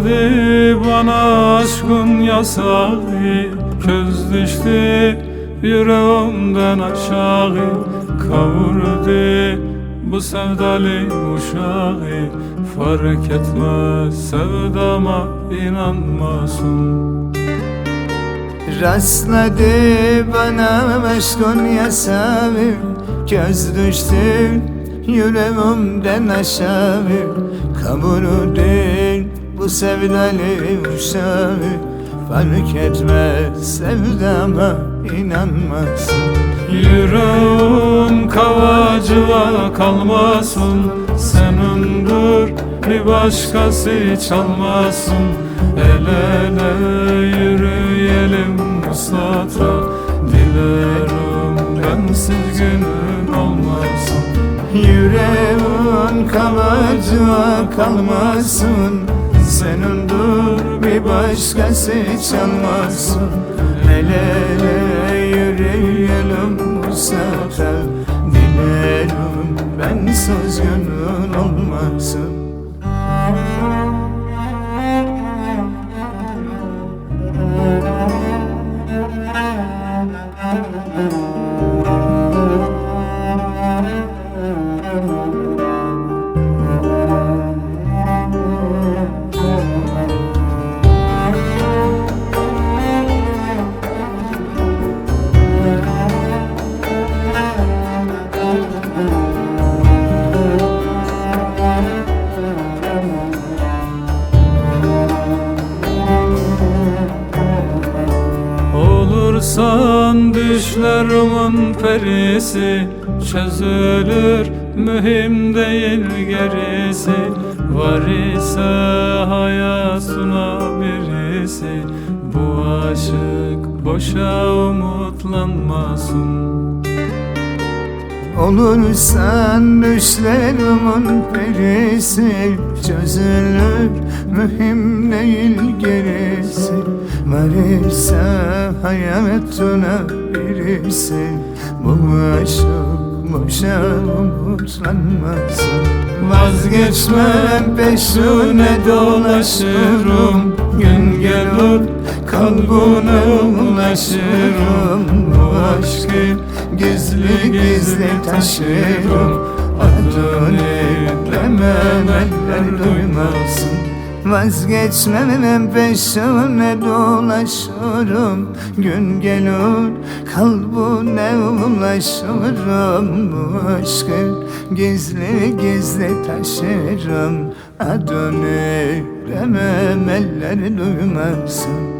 bana aşkın yasağı, köz düştü yüreğimden aşağı. Kavurdu bu sevdalı uşağı, fark etmez sevdama inanmasın. Rastladı bana aşkın yasağı, göz düştü yüreğimden aşağı. Kavurdu bu sevdalı uşağı, fark etmez sevdama inanmasın. Yüreğim kavacıva kalmasın, senindir bir başkası çalmasın. El ele yürüyelim uslata, dilerim bensiz günün olmasın. Yüreğin kalıcığa kalmasın, senindir bir başkası çalmasın. El ele yürüyelim bu sefer, dilerim bensiz günün olmasın. Olursan düşlerimin perisi, çözülür mühim değil gerisi. Var ise hayatına birisi, bu aşık boşa umutlanmasın. Olursan düşlerimin perisi, çözülür mühim değil gerisi. Var ise hayatına birisi, bu aşık boşa umutlanmasın. Vazgeçmem peşine dolaşırım, gün gelir kalbine ulaşırım. Bu aşkı gizli gizli taşırım, adını demem eller duymasın. Vazgeçmem peşine dolaşırım, gün gelir kalbine ulaşırım. Bu aşkı gizli gizli taşırım, adını demem eller duymasın.